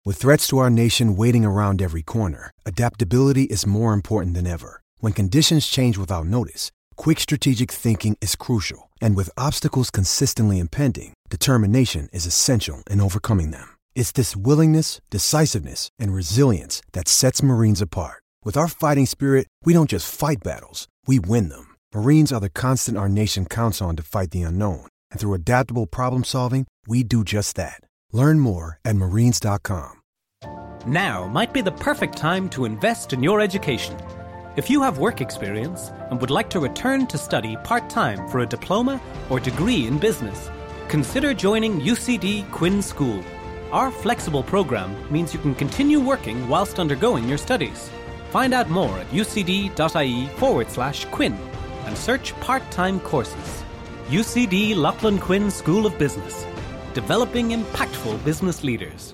With threats to our nation waiting around every corner, adaptability is more important than ever. When conditions change without notice, quick strategic thinking is crucial. And with obstacles consistently impending, determination is essential in overcoming them. It's this willingness, decisiveness, and resilience that sets Marines apart. With our fighting spirit, we don't just fight battles, we win them. Marines are the constant our nation counts on to fight the unknown. And through adaptable problem solving, we do just that. Learn more at marines.com. Now might be the perfect time to invest in your education. If you have work experience and would like to return to study part-time for a diploma or degree in business, consider joining UCD Quinn School. Our flexible program means you can continue working whilst undergoing your studies. Find out more at ucd.ie/Quinn and search part-time courses. UCD Lachlan Quinn School of Business, developing impactful business leaders.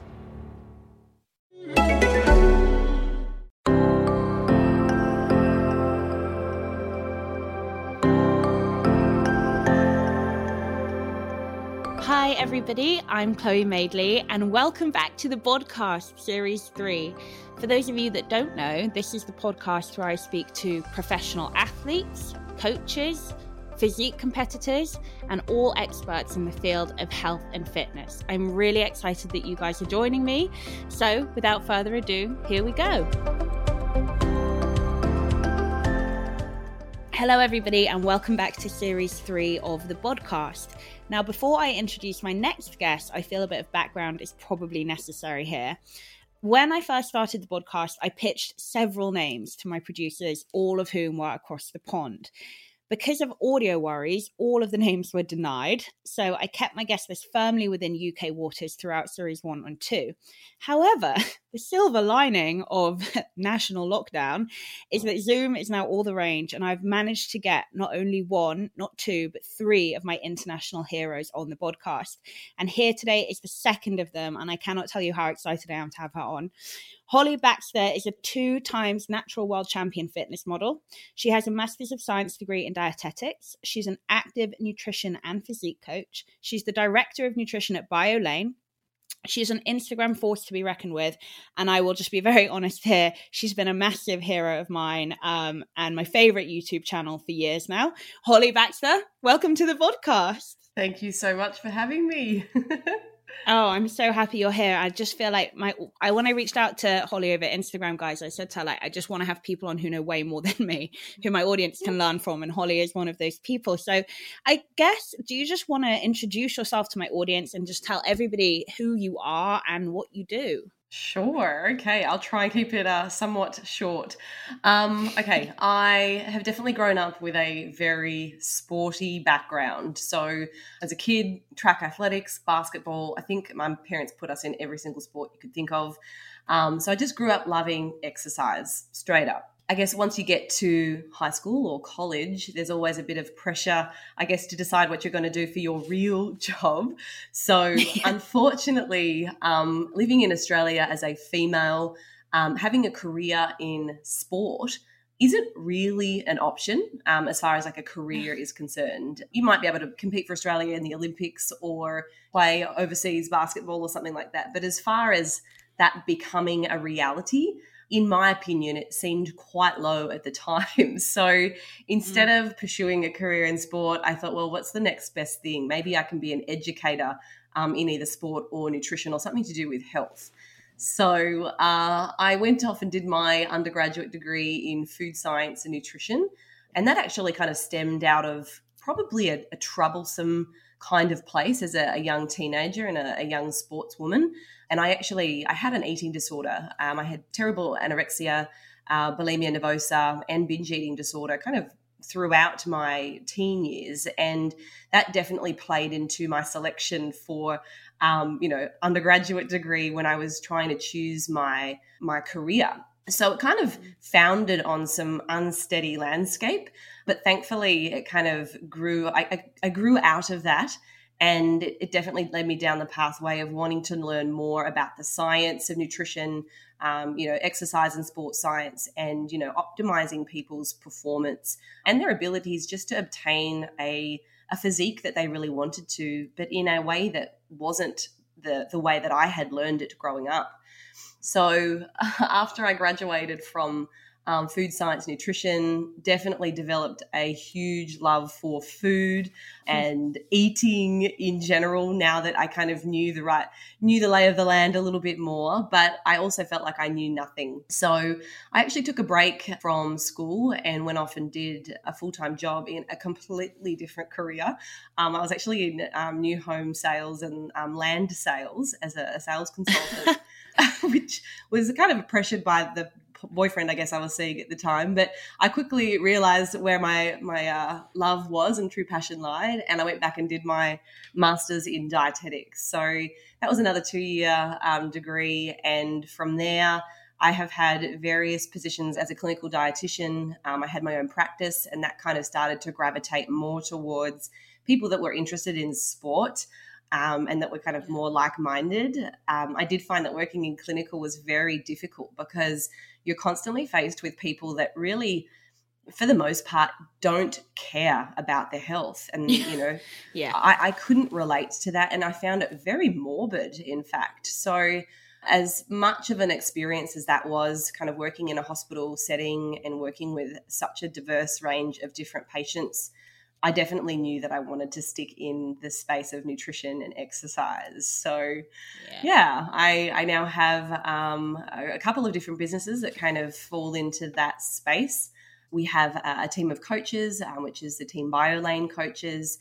Hi everybody, I'm Chloe Madeley and welcome back to the podcast Series 3. For those of you that don't know, this is the podcast where I speak to professional athletes, coaches, physique competitors, and all experts in the field of health and fitness. I'm really excited that you guys are joining me. So without further ado, here we go. Hello everybody and welcome back to Series 3 of the podcast. Now, before I introduce my next guest, I feel a bit of background is probably necessary here. When I first started the podcast, I pitched several names to my producers, all of whom were across the pond. Because of audio worries, all of the names were denied, so I kept my guest list firmly within UK waters throughout Series 1 and 2. However, the silver lining of national lockdown is that Zoom is now all the rage, and I've managed to get not only one, not two, but three of my international heroes on the podcast. And here today is the second of them, and I cannot tell you how excited I am to have her on. Holly Baxter is a 2-time natural world champion fitness model. She has a Master's of Science degree in dietetics. She's an active nutrition and physique coach. She's the director of nutrition at BioLane. She's an Instagram force to be reckoned with. And I will just be very honest here. She's been a massive hero of mine and my favorite YouTube channel for years now. Holly Baxter, welcome to the podcast. Thank you so much for having me. Oh, I'm so happy you're here. I just feel like when I reached out to Holly over Instagram, guys, I said to her, I just want to have people on who know way more than me, who my audience can learn from. And Holly is one of those people. So I guess, do you just want to introduce yourself to my audience and just tell everybody who you are and what you do? Sure. Okay. I'll try and keep it somewhat short. Okay. I have definitely grown up with a very sporty background. So as a kid, track athletics, basketball, I think my parents put us in every single sport you could think of. So I just grew up loving exercise straight up. I guess once you get to high school or college, there's always a bit of pressure, I guess, to decide what you're going to do for your real job. So unfortunately, living in Australia as a female, having a career in sport isn't really an option as far as like a career is concerned. You might be able to compete for Australia in the Olympics or play overseas basketball or something like that. But as far as that becoming a reality, in my opinion, it seemed quite low at the time. So instead of pursuing a career in sport, I thought, well, what's the next best thing? Maybe I can be an educator in either sport or nutrition or something to do with health. So I went off and did my undergraduate degree in food science and nutrition. And that actually kind of stemmed out of probably a troublesome kind of place as a young teenager and a young sportswoman. And I had an eating disorder. I had terrible anorexia, bulimia nervosa, and binge eating disorder kind of throughout my teen years. And that definitely played into my selection for, undergraduate degree when I was trying to choose my career. So it kind of founded on some unsteady landscape, but thankfully it kind of grew. I grew out of that, and it definitely led me down the pathway of wanting to learn more about the science of nutrition, exercise and sports science, and, optimizing people's performance and their abilities just to obtain a physique that they really wanted to, but in a way that wasn't the way that I had learned it growing up. So after I graduated from food science nutrition, definitely developed a huge love for food and eating in general, now that I kind of knew the lay of the land a little bit more. But I also felt like I knew nothing. So I actually took a break from school and went off and did a full-time job in a completely different career. I was actually in new home sales and land sales as a sales consultant, which was kind of pressured by the boyfriend I guess I was seeing at the time. But I quickly realized where my love was and true passion lied, and I went back and did my master's in dietetics. So that was another 2-year degree, and from there I have had various positions as a clinical dietitian. I had my own practice, and that kind of started to gravitate more towards people that were interested in sport. And that were kind of more like-minded. I did find that working in clinical was very difficult because you're constantly faced with people that really, for the most part, don't care about their health. And, I couldn't relate to that. And I found it very morbid, in fact. So as much of an experience as that was, kind of working in a hospital setting and working with such a diverse range of different patients, I definitely knew that I wanted to stick in the space of nutrition and exercise. So, I now have a couple of different businesses that kind of fall into that space. We have a team of coaches, which is the Team BioLane coaches.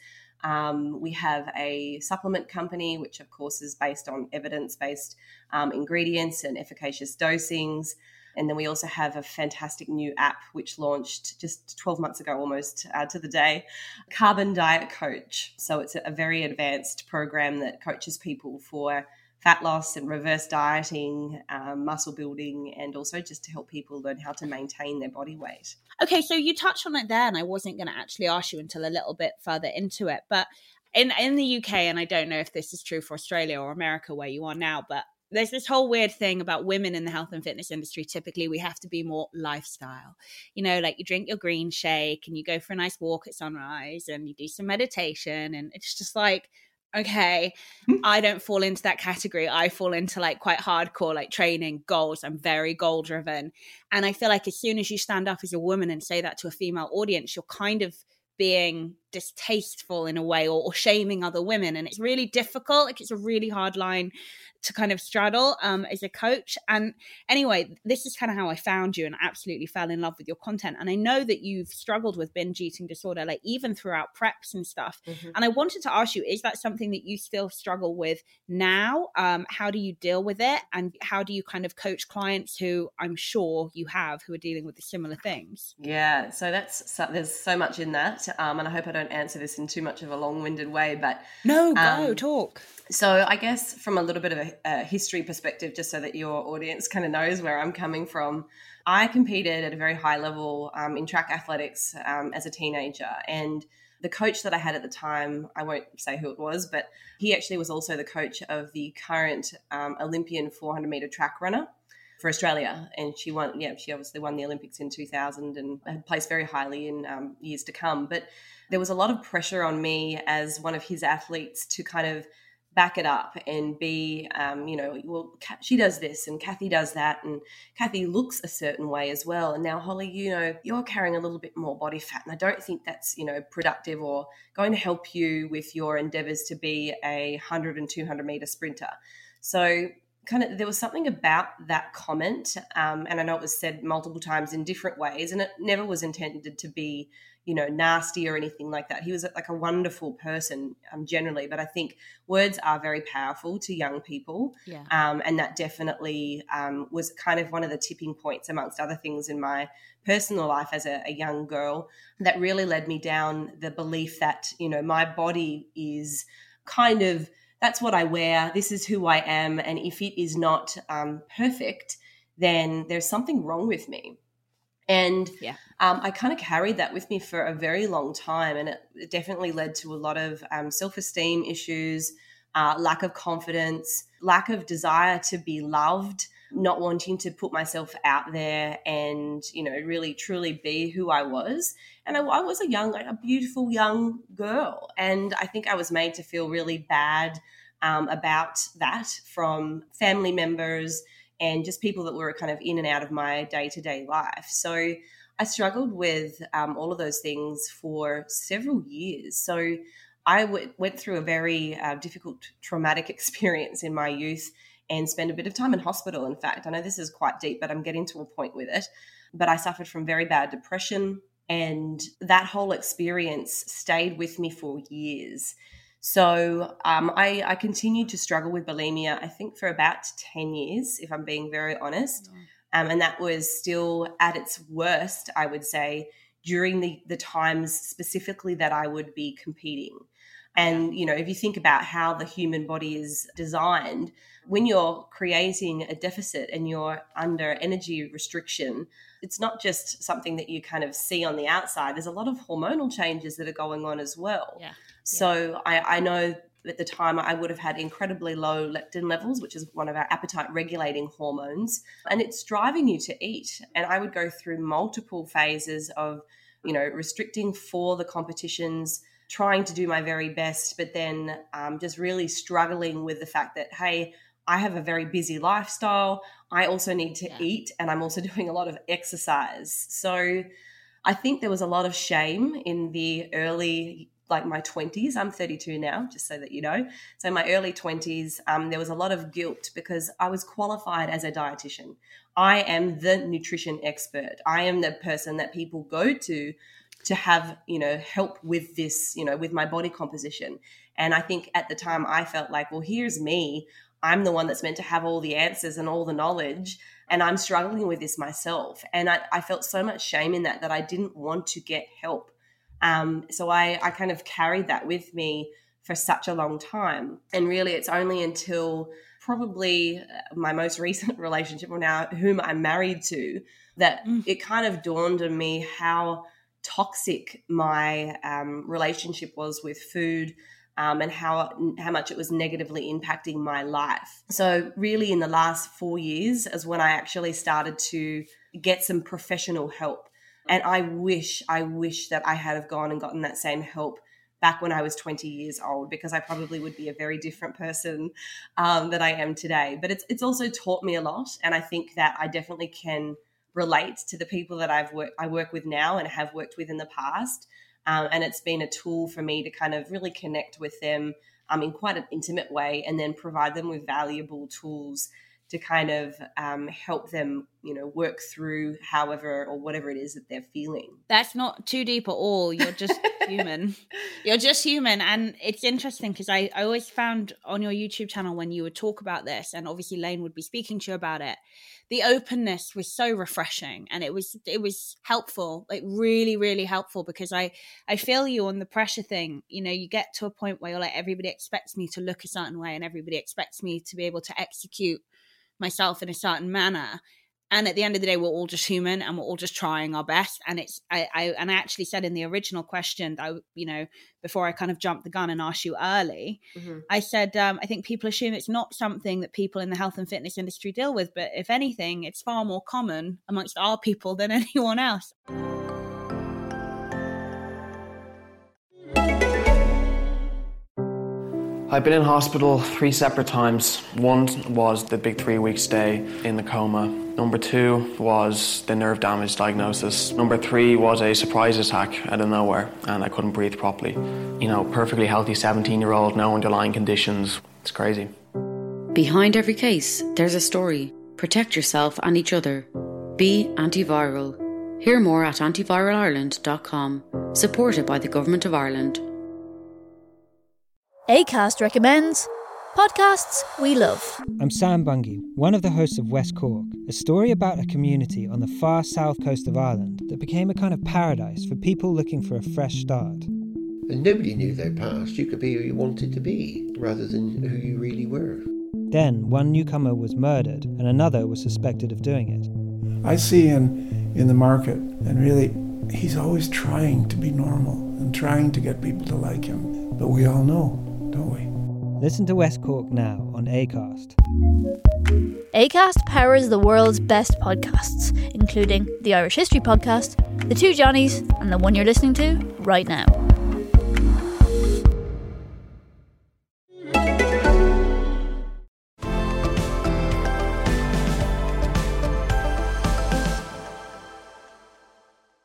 We have a supplement company, which of course is based on evidence-based ingredients and efficacious dosings. And then we also have a fantastic new app which launched just 12 months ago almost to the day, Carbon Diet Coach. So it's a very advanced program that coaches people for fat loss and reverse dieting, muscle building, and also just to help people learn how to maintain their body weight. Okay, so you touched on it there, and I wasn't going to actually ask you until a little bit further into it. But in the UK, and I don't know if this is true for Australia or America where you are now, but there's this whole weird thing about women in the health and fitness industry. Typically, we have to be more lifestyle. Like you drink your green shake and you go for a nice walk at sunrise and you do some meditation. And it's just like, okay, I don't fall into that category. I fall into like quite hardcore, like training, goals. I'm very goal driven. And I feel like as soon as you stand up as a woman and say that to a female audience, you're kind of being distasteful in a way or shaming other women. And it's really difficult. Like it's a really hard line to kind of straddle as a coach. And anyway, this is kind of how I found you and absolutely fell in love with your content. And I know that you've struggled with binge eating disorder, like even throughout preps and stuff. Mm-hmm. And I wanted to ask you, is that something that you still struggle with now? How do you deal with it? And how do you kind of coach clients who I'm sure you have who are dealing with the similar things? Yeah, so there's so much in that. And I hope I don't answer this in too much of a long-winded way, but no, go talk. So I guess from a little bit of a history perspective, just so that your audience kind of knows where I'm coming from, I competed at a very high level in track athletics as a teenager. And the coach that I had at the time, I won't say who it was, but he actually was also the coach of the current Olympian 400-meter track runner for Australia. And she obviously won the Olympics in 2000 and had placed very highly in years to come. But there was a lot of pressure on me as one of his athletes to kind of back it up and be, well, she does this and Kathy does that, and Kathy looks a certain way as well. And now, Holly, you're carrying a little bit more body fat, and I don't think that's, productive or going to help you with your endeavors to be a 100 and 200 meter sprinter. So kind of there was something about that comment, and I know it was said multiple times in different ways, and it never was intended to be nasty or anything like that. He was like a wonderful person generally, but I think words are very powerful to young people. Yeah. And that definitely was kind of one of the tipping points amongst other things in my personal life as a young girl that really led me down the belief that, my body is kind of, that's what I wear. This is who I am. And if it is not perfect, then there's something wrong with me. And I kind of carried that with me for a very long time. And it definitely led to a lot of self-esteem issues, lack of confidence, lack of desire to be loved, not wanting to put myself out there and, really truly be who I was. And I was a beautiful young girl. And I think I was made to feel really bad about that from family members and just people that were kind of in and out of my day-to-day life. So I struggled with all of those things for several years. So I went through a very difficult traumatic experience in my youth and spent a bit of time in hospital. In fact, I know this is quite deep, but I'm getting to a point with it. But I suffered from very bad depression, and that whole experience stayed with me for years. So I continued to struggle with bulimia, I think, for about 10 years, if I'm being very honest. And that was still at its worst, I would say, during the times specifically that I would be competing. And, you know, if you think about how the human body is designed, when you're creating a deficit and you're under energy restriction, it's not just something that you kind of see on the outside. There's a lot of hormonal changes that are going on as well. Yeah. So I know at the time I would have had incredibly low leptin levels, which is one of our appetite regulating hormones, and it's driving you to eat. And I would go through multiple phases of, you know, restricting for the competitions, trying to do my very best, but then just really struggling with the fact that, hey, I have a very busy lifestyle. I also need to eat, and I'm also doing a lot of exercise. So I think there was a lot of shame in the early, like my 20s. I'm 32 now, just so that you know. So in my early 20s, there was a lot of guilt because I was qualified as a dietitian. I am the nutrition expert. I am the person that people go to have, you know, help with this, you know, with my body composition. And I think at the time I felt like, well, here's me. I'm the one that's meant to have all the answers and all the knowledge, and I'm struggling with this myself. And I felt so much shame in that I didn't want to get help. So I kind of carried that with me for such a long time. And really it's only until probably my most recent relationship, or now whom I'm married to, that it kind of dawned on me how toxic my relationship was with food, and how much it was negatively impacting my life. So really in the last 4 years is when I actually started to get some professional help. And I wish that I had have gone and gotten that same help back when I was 20 years old, because I probably would be a very different person than I am today. But it's also taught me a lot. And I think that I definitely can relate to the people that I work with now and have worked with in the past. And it's been a tool for me to kind of really connect with them in quite an intimate way, and then provide them with valuable tools to kind of help them, you know, work through however or whatever it is that they're feeling. That's not too deep at all. You're just human. You're just human. And it's interesting because I always found on your YouTube channel when you would talk about this, and obviously Lane would be speaking to you about it, the openness was so refreshing, and it was helpful, like really, really helpful, because I feel you on the pressure thing. You know, you get to a point where you're like, everybody expects me to look a certain way, and everybody expects me to be able to execute myself in a certain manner. And at the end of the day, we're all just human, and we're all just trying our best. And I actually said in the original question, you know, before I kind of jumped the gun and asked you early, I said, I think people assume it's not something that people in the health and fitness industry deal with. But if anything, it's far more common amongst our people than anyone else. I've been in hospital 3 separate times. One was the big 3-week stay in the coma. Number 2 was the nerve damage diagnosis. Number 3 was a surprise attack out of nowhere, and I couldn't breathe properly. You know, perfectly healthy 17-year-old, no underlying conditions. It's crazy. Behind every case, there's a story. Protect yourself and each other. Be antiviral. Hear more at antiviralireland.com. Supported by the Government of Ireland. Acast recommends podcasts we love. I'm Sam Bungie, one of the hosts of West Cork, a story about a community on the far south coast of Ireland that became a kind of paradise for people looking for a fresh start. And nobody knew their past. You could be who you wanted to be, rather than who you really were. Then one newcomer was murdered and another was suspected of doing it. I see in the market, and really, he's always trying to be normal and trying to get people to like him. But we all know, don't we? Listen to West Cork now on Acast. Acast powers the world's best podcasts, including the Irish History Podcast, The Two Johnnies, and the one you're listening to right now.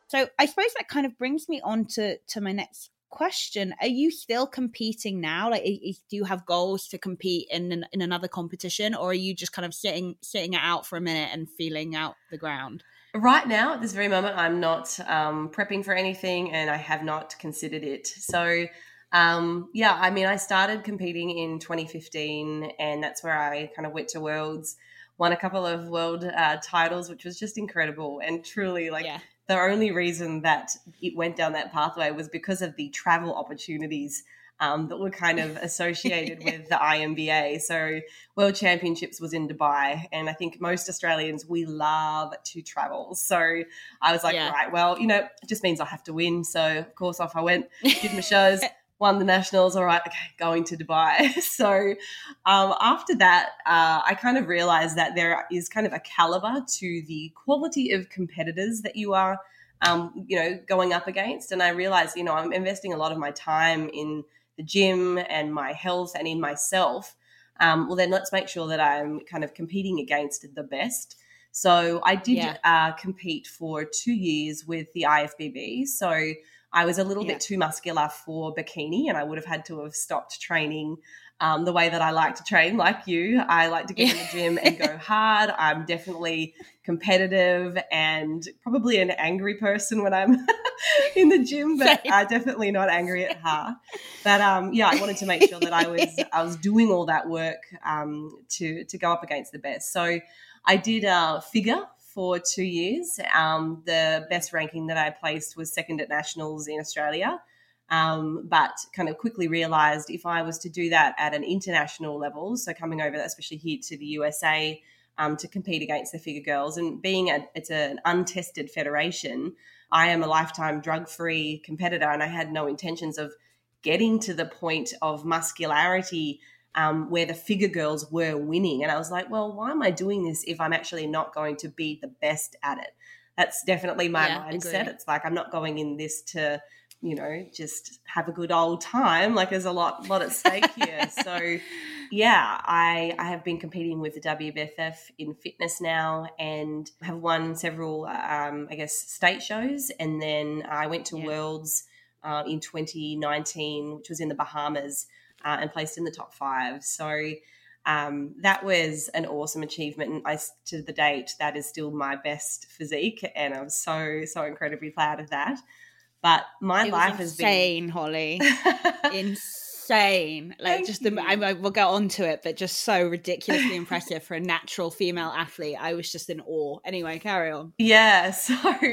So I suppose that kind of brings me on to my next question. Are you still competing now? Like, do you have goals to compete in another competition, or are you just kind of sitting it out for a minute and feeling out the ground? Right now, at this very moment, I'm not prepping for anything, and I have not considered it. So, I started competing in 2015, and that's where I kind of went to Worlds, won a couple of world titles, which was just incredible. And truly, the only reason that it went down that pathway was because of the travel opportunities that were kind of associated with the IMBA. So World Championships was in Dubai, and I think most Australians, we love to travel. So I was like, right, well, it just means I have to win. So of course off I went, did my shows, won the nationals. All right, okay, going to Dubai. So after that, I kind of realized that there is kind of a caliber to the quality of competitors that you are, going up against. And I realized, I'm investing a lot of my time in the gym and my health and in myself. Well, then let's make sure that I'm kind of competing against the best. So I did compete for 2 years with the IFBB. So I was a little bit too muscular for bikini, and I would have had to have stopped training the way that I like to train, like you. I like to get in the gym and go hard. I'm definitely competitive and probably an angry person when I'm in the gym, but definitely not angry at heart. But I wanted to make sure that I was doing all that work to go up against the best. So I did figure for 2 years. The best ranking that I placed was second at nationals in Australia. But kind of quickly realized if I was to do that at an international level, so coming over, especially here to the USA, to compete against the figure girls, and it's an untested federation, I am a lifetime drug-free competitor, and I had no intentions of getting to the point of muscularity where the figure girls were winning. And I was like, well, why am I doing this if I'm actually not going to be the best at it? That's definitely my mindset. Agree. It's like, I'm not going in this to, just have a good old time. Like, there's a lot at stake here. So I have been competing with the WBFF in fitness now, and have won several, state shows. And then I went to Worlds in 2019, which was in the Bahamas, and placed in the top 5. So that was an awesome achievement. And to the date, that is still my best physique, and I'm so incredibly proud of that. But my life has been insane, Holly. Insane. Like, I will go on to it, but just so ridiculously impressive for a natural female athlete. I was just in awe. Anyway, carry on. Yeah. So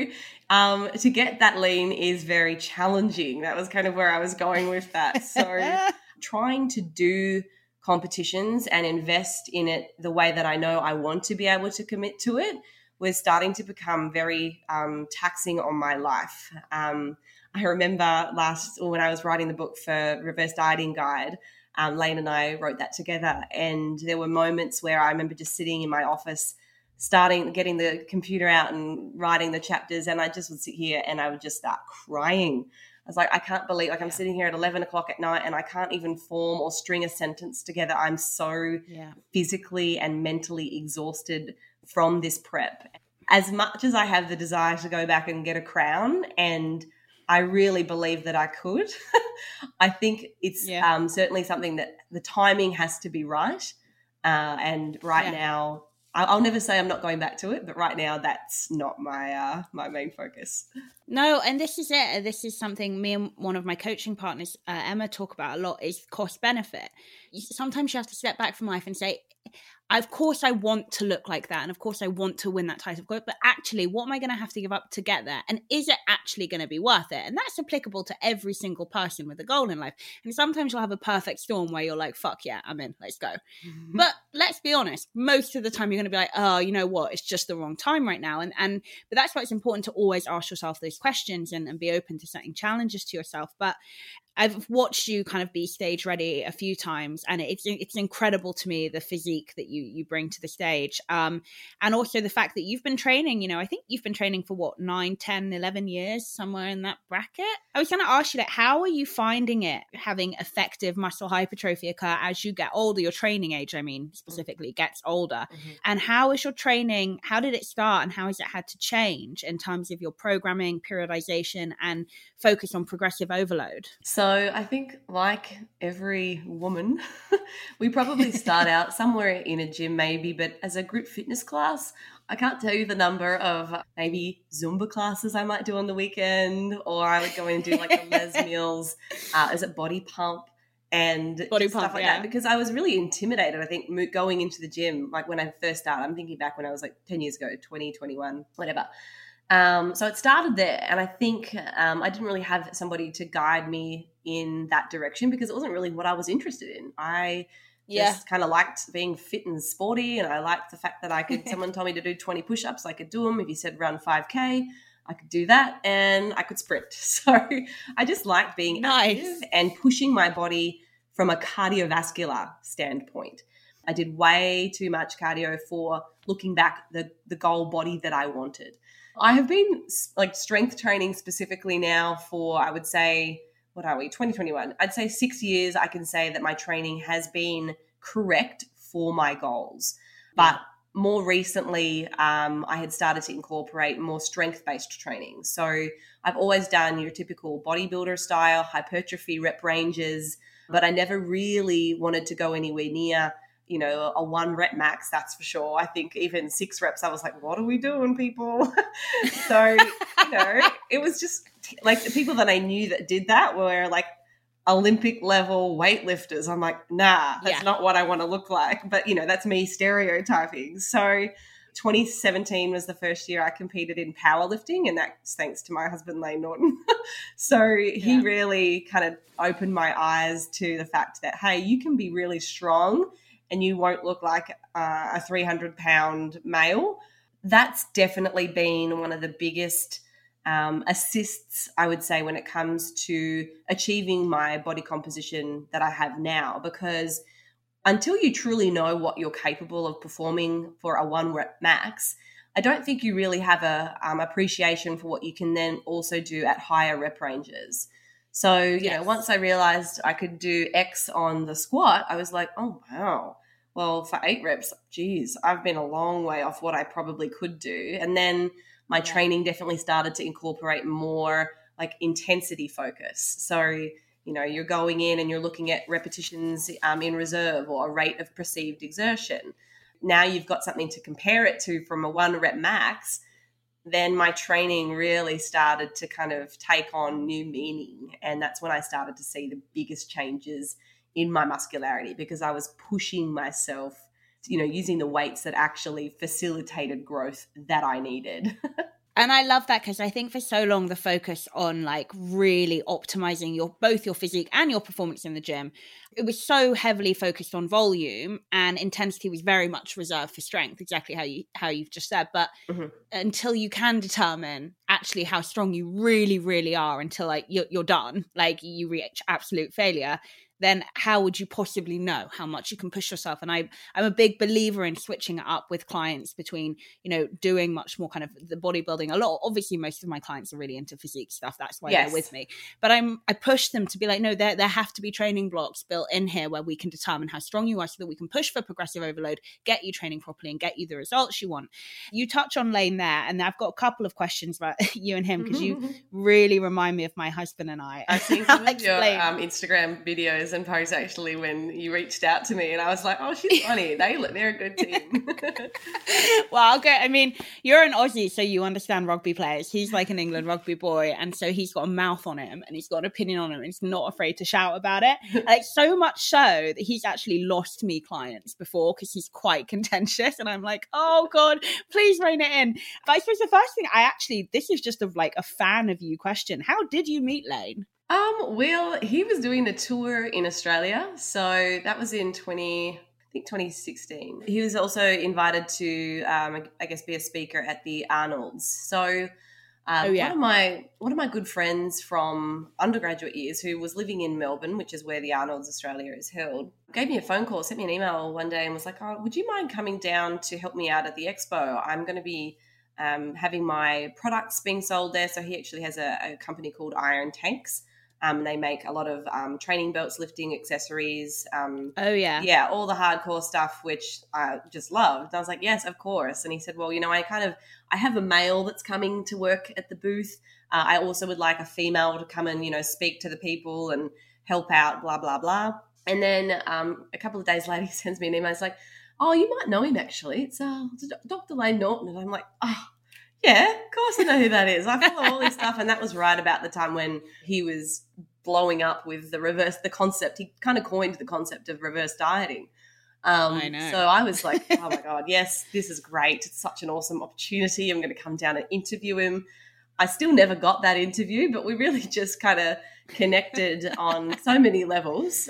to get that lean is very challenging. That was kind of where I was going with that. So trying to do competitions and invest in it the way that I know I want to be able to commit to it was starting to become very taxing on my life. I remember when I was writing the book for Reverse Dieting Guide, Lane and I wrote that together, and there were moments where I remember just sitting in my office, getting the computer out and writing the chapters, and I just would sit here and I would just start crying. I was like, I can't believe, I'm sitting here at 11 o'clock at night and I can't even form or string a sentence together. I'm so physically and mentally exhausted from this prep. As much as I have the desire to go back and get a crown, and I really believe that I could, I think it's certainly something that the timing has to be right. And now, I'll never say I'm not going back to it, but right now that's not my main focus. No, and this is it. This is something me and one of my coaching partners, Emma, talk about a lot, is cost benefit. Sometimes you have to step back from life and say, of course I want to look like that, and of course I want to win that title of gold, but actually what am I going to have to give up to get there, and is it actually going to be worth it? And that's applicable to every single person with a goal in life. And sometimes you'll have a perfect storm where you're like, fuck yeah, I'm in, let's go. Mm-hmm. But let's be honest, most of the time you're going to be like, oh, you know what, it's just the wrong time right now. But that's why it's important to always ask yourself those questions and be open to setting challenges to yourself. But I've watched you kind of be stage ready a few times, and it's incredible to me, the physique that you bring to the stage. And also the fact that you've been training, you know, I think you've been training for what, 9, 10, 11 years, somewhere in that bracket. I was going to ask you, like, how are you finding it, having effective muscle hypertrophy occur as you get older? Your training age, I mean, specifically, gets older. And how is your training, how did it start, and how has it had to change in terms of your programming, periodization, and focus on progressive overload? So I think, like every woman, we probably start out somewhere in a gym maybe, but as a group fitness class, I can't tell you the number of maybe Zumba classes I might do on the weekend, or I would go in and do like a Les Mills, is it body pump? And body stuff pump, like yeah. that, because I was really intimidated, I think, going into the gym. Like when I first started, I'm thinking back when I was like 10 years ago, 20, 21, whatever. So it started there, and I think I didn't really have somebody to guide me in that direction because it wasn't really what I was interested in. I just kind of liked being fit and sporty, and I liked the fact that I could, someone told me to do 20 push-ups, I could do them. If you said run 5K, I could do that, and I could sprint. So I just liked being active and pushing my body from a cardiovascular standpoint. I did way too much cardio for, looking back, the goal body that I wanted. I have been like strength training specifically now for, I would say, what are we, 2021? I'd say 6 years. I can say that my training has been correct for my goals. But more recently, I had started to incorporate more strength-based training. So I've always done your typical bodybuilder style, hypertrophy rep ranges, but I never really wanted to go anywhere near, you know, a 1 rep max, that's for sure. I think even 6 reps, I was like, what are we doing, people? So, you know, it was just like the people that I knew that did that were like Olympic level weightlifters. I'm like, nah, that's not what I want to look like. But, you know, that's me stereotyping. So 2017 was the first year I competed in powerlifting, and that's thanks to my husband, Lane Norton. So he really kind of opened my eyes to the fact that, hey, you can be really strong and you won't look like a 300-pound male. That's definitely been one of the biggest assists, I would say, when it comes to achieving my body composition that I have now, because until you truly know what you're capable of performing for a 1 rep max, I don't think you really have a appreciation for what you can then also do at higher rep ranges. So, you know, once I realized I could do X on the squat, I was like, oh, wow. Well, for 8 reps, geez, I've been a long way off what I probably could do. And then my training definitely started to incorporate more like intensity focus. So, you know, you're going in and you're looking at repetitions in reserve or a rate of perceived exertion. Now you've got something to compare it to from a 1 rep max. Then my training really started to kind of take on new meaning. And that's when I started to see the biggest changes in my muscularity, because I was pushing myself, you know, using the weights that actually facilitated growth that I needed. And I love that, because I think for so long the focus on like really optimizing both your physique and your performance in the gym, it was so heavily focused on volume, and intensity was very much reserved for strength, exactly how you've just said. But until you can determine actually how strong you really, really are, until like you're done, like you reach absolute failure, then how would you possibly know how much you can push yourself? And I'm a big believer in switching it up with clients between, you know, doing much more kind of the bodybuilding. A lot, obviously, most of my clients are really into physique stuff. That's why they're with me. But I push them to be like, no, there have to be training blocks built in here where we can determine how strong you are, so that we can push for progressive overload, get you training properly, and get you the results you want. You touch on Lane there, and I've got a couple of questions about you and him, because you really remind me of my husband and I. I've seen some of your Instagram videos and posts actually when you reached out to me, and I was like, oh, she's funny. They're a good team. Well, okay. I mean, you're an Aussie, so you understand rugby players. He's like an England rugby boy, and so he's got a mouth on him, and he's got an opinion on him, and he's not afraid to shout about it. Like, so much so that he's actually lost me clients before, because he's quite contentious, and I'm like, oh God, please rein it in. But I suppose the first thing this is just a fan of you question. How did you meet Lane? Well, he was doing a tour in Australia, so that was in 2016. He was also invited to, I guess, be a speaker at the Arnold's. So One of my good friends from undergraduate years, who was living in Melbourne, which is where the Arnold's Australia is held, gave me a phone call, sent me an email one day and was like, "Oh, would you mind coming down to help me out at the expo? I'm going to be having my products being sold there." So he actually has a company called Iron Tanks. They make a lot of training belts, lifting accessories. Yeah, all the hardcore stuff, which I just loved. And I was like, yes, of course. And he said, well, I have a male that's coming to work at the booth. I also would like a female to come and, speak to the people and help out, blah, blah, blah. And then a couple of days later, he sends me an email. It's like, oh, you might know him, actually. It's Dr. Lane Norton. And I'm like, oh, yeah, of course I know who that is. I follow all this stuff. And that was right about the time when he was blowing up with the concept. He kind of coined the concept of reverse dieting. I know. So I was like, oh my God, yes, this is great. It's such an awesome opportunity. I'm going to come down and interview him. I still never got that interview, but we really just kind of connected on so many levels.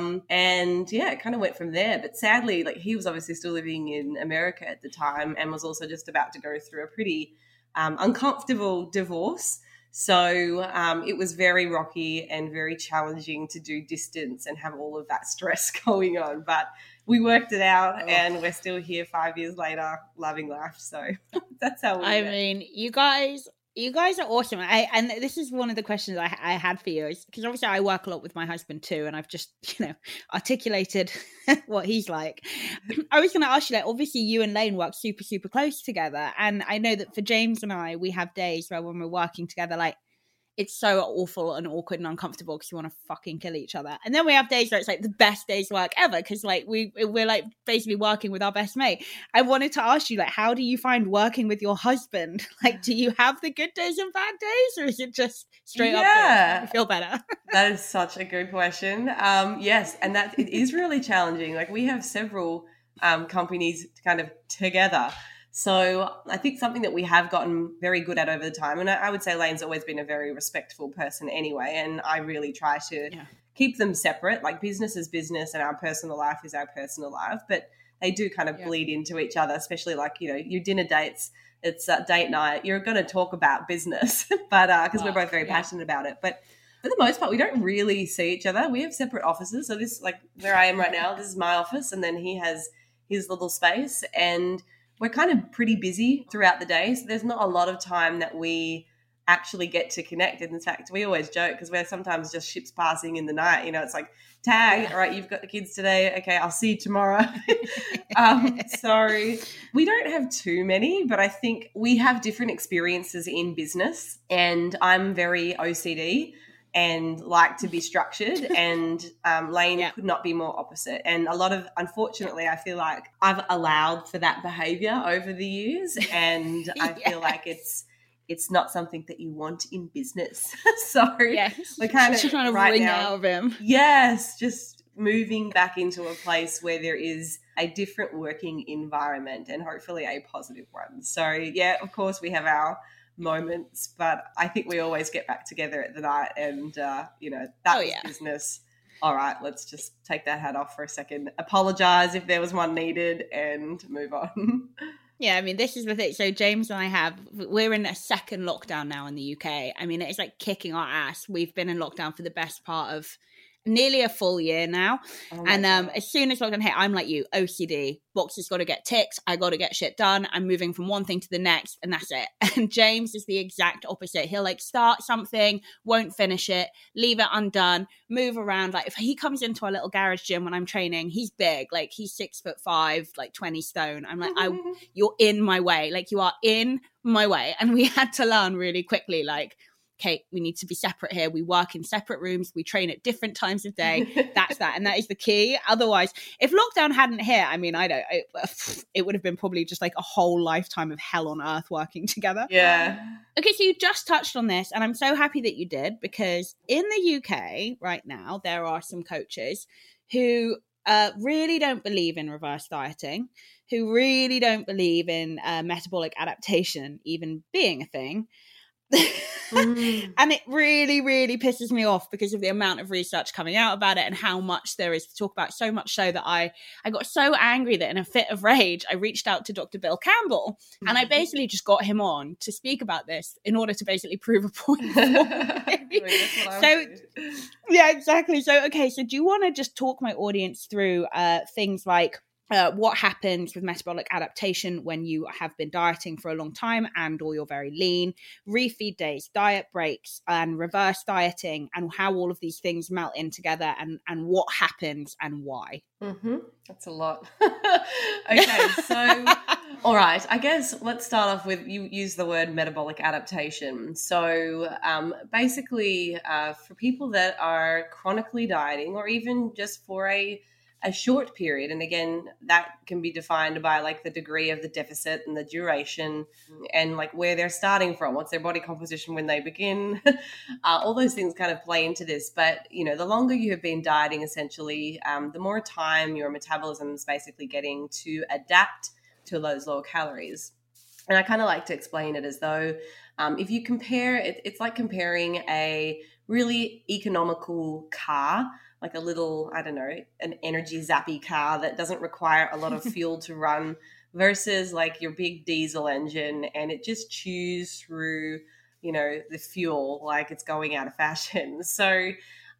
And yeah, it kind of went from there. But sadly, he was obviously still living in America at the time and was also just about to go through a pretty uncomfortable divorce. So it was very rocky and very challenging to do distance and have all of that stress going on. But we worked it out and we're still here 5 years later, loving life. So that's how we met. Mean, you guys are awesome. And this is one of the questions I had for you, is because obviously I work a lot with my husband too, and I've just, articulated what he's like. I was going to ask you, obviously you and Lane work super, super close together. And I know that for James and I, we have days where when we're working together, it's so awful and awkward and uncomfortable because we want to fucking kill each other. And then we have days where it's the best day's work ever because we're basically working with our best mate. I wanted to ask you, how do you find working with your husband? Do you have the good days and bad days, or is it just straight up good? You feel better? That is such a good question. Yes, and that it is really challenging. We have several companies kind of together. So I think something that we have gotten very good at over the time, and I would say Lane's always been a very respectful person anyway, and I really try to keep them separate. Business is business and our personal life is our personal life, but they do kind of bleed into each other, especially your dinner dates. It's date night. You're going to talk about business, but because we're both very passionate about it. But for the most part, we don't really see each other. We have separate offices. So this, where I am right now, this is my office, and then he has his little space, and we're kind of pretty busy throughout the day. So there's not a lot of time that we actually get to connect. And in fact, we always joke because we're sometimes just ships passing in the night. It's tag, all right, you've got the kids today. Okay, I'll see you tomorrow. So we don't have too many, but I think we have different experiences in business, and I'm very OCD and like to be structured, and Lane could not be more opposite. And unfortunately, I feel like I've allowed for that behavior over the years, and I feel like it's not something that you want in business. So we're kind of trying to right wring now, out of him. Yes, just moving back into a place where there is a different working environment and hopefully a positive one. So yeah, of course we have our moments, but I think we always get back together at the night, and business. All right, let's just take that hat off for a second, apologize if there was one needed, and move on. Yeah, I mean, this is the thing. So James and we're in a second lockdown now in the UK. I mean, it's kicking our ass. We've been in lockdown for the best part of nearly a full year now. And as soon as lockdown hit, I'm like you, OCD. Boxes got to get ticked. I got to get shit done. I'm moving from one thing to the next, and that's it. And James is the exact opposite. He'll start something, won't finish it, leave it undone, move around. If he comes into our little garage gym when I'm training, he's big. He's 6'5", 20 stone. I'm like, you're in my way. You are in my way. And we had to learn really quickly, okay, we need to be separate here. We work in separate rooms. We train at different times of day. That's that. And that is the key. Otherwise, if lockdown hadn't hit, I mean, it would have been probably just a whole lifetime of hell on earth working together. Yeah. Okay, so you just touched on this, and I'm so happy that you did, because in the UK right now, there are some coaches who really don't believe in reverse dieting, who really don't believe in metabolic adaptation even being a thing. And it really, really pisses me off because of the amount of research coming out about it and how much there is to talk about. So much so that I got so angry that in a fit of rage, I reached out to Dr. Bill Campbell and I basically just got him on to speak about this in order to basically prove a point for me. So, yeah, exactly. So, okay, so do you want to just talk my audience through things like what happens with metabolic adaptation when you have been dieting for a long time and or you're very lean, refeed days, diet breaks, and reverse dieting, and how all of these things melt in together and what happens and why? That's a lot. Okay, so all right, I guess let's start off with, you use the word metabolic adaptation. So basically for people that are chronically dieting or even just for a short period, and again, that can be defined by like the degree of the deficit and the duration and like where they're starting from, what's their body composition when they begin. All those things kind of play into this. But, you know, the longer you have been dieting, essentially, the more time your metabolism is basically getting to adapt to those lower calories. And I kind of like to explain it as though if you compare it, it's like comparing a really economical car, like a little, I don't know, an energy zappy car that doesn't require a lot of fuel to run, versus like your big diesel engine, and it just chews through, you know, the fuel like it's going out of fashion. So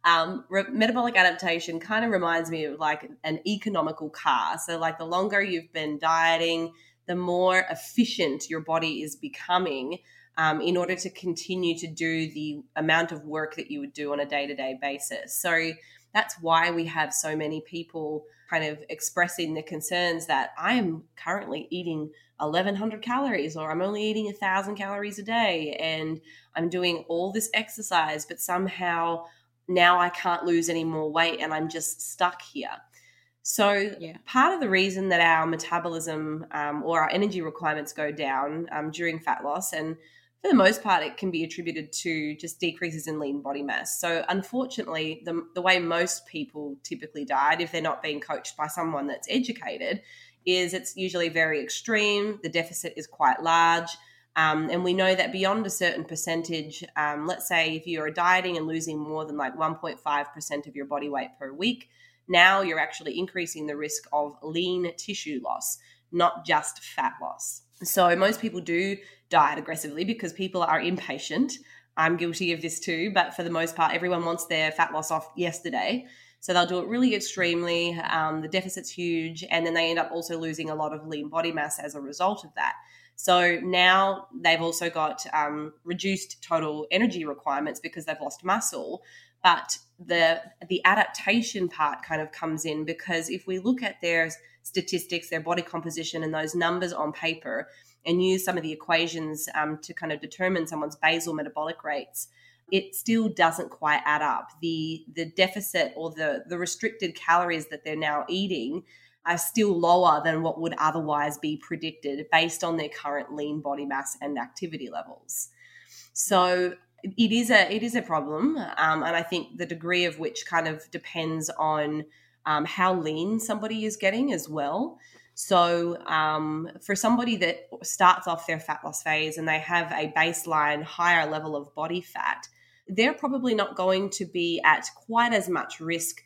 metabolic adaptation kind of reminds me of like an economical car. So like the longer you've been dieting, the more efficient your body is becoming in order to continue to do the amount of work that you would do on a day-to-day basis. So that's why we have so many people kind of expressing the concerns that I am currently eating 1,100 calories, or I'm only eating 1,000 calories a day, and I'm doing all this exercise, but somehow now I can't lose any more weight and I'm just stuck here. So part of the reason that our metabolism or our energy requirements go down during fat loss, and for the most part, it can be attributed to just decreases in lean body mass. So unfortunately, the way most people typically diet, if they're not being coached by someone that's educated, is it's usually very extreme. The deficit is quite large. And we know that beyond a certain percentage, let's say if you're dieting and losing more than like 1.5% of your body weight per week, now you're actually increasing the risk of lean tissue loss, not just fat loss. So most people do diet aggressively because people are impatient. I'm guilty of this too, but for the most part, everyone wants their fat loss off yesterday. So they'll do it really extremely. The deficit's huge, and then they end up also losing a lot of lean body mass as a result of that. So now they've also got reduced total energy requirements because they've lost muscle. But the adaptation part kind of comes in, because if we look at their statistics, their body composition, and those numbers on paper, and use some of the equations to kind of determine someone's basal metabolic rates, it still doesn't quite add up. The deficit or the restricted calories that they're now eating are still lower than what would otherwise be predicted based on their current lean body mass and activity levels. So it is a problem, and I think the degree of which kind of depends on how lean somebody is getting as well. So for somebody that starts off their fat loss phase and they have a baseline higher level of body fat, they're probably not going to be at quite as much risk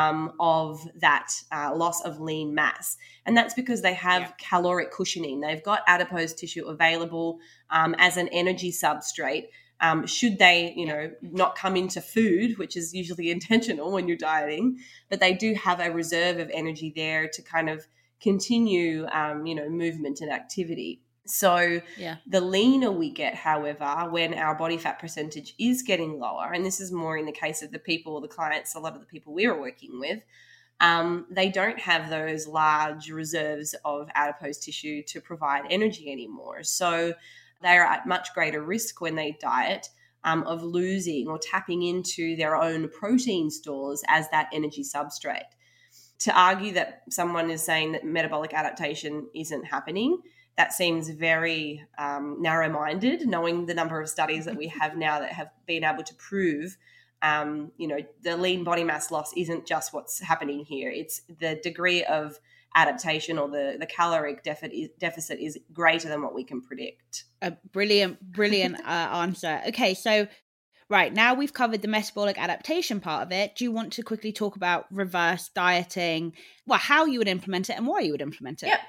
of that loss of lean mass. And that's because they have caloric cushioning. They've got adipose tissue available as an energy substrate. Should they, not come into food, which is usually intentional when you're dieting, but they do have a reserve of energy there to kind of continue, movement and activity. So the leaner we get, however, when our body fat percentage is getting lower, and this is more in the case of the people or the clients, a lot of the people we're working with, they don't have those large reserves of adipose tissue to provide energy anymore. So they're at much greater risk when they diet of losing or tapping into their own protein stores as that energy substrate. To argue that someone is saying that metabolic adaptation isn't happening, that seems very narrow-minded, knowing the number of studies that we have now that have been able to prove, the lean body mass loss isn't just what's happening here. It's the degree of adaptation or the caloric deficit is greater than what we can predict. A brilliant answer. Okay, so right, now we've covered the metabolic adaptation part of it. Do you want to quickly talk about reverse dieting? Well, how you would implement it and why you would implement it? Yeah.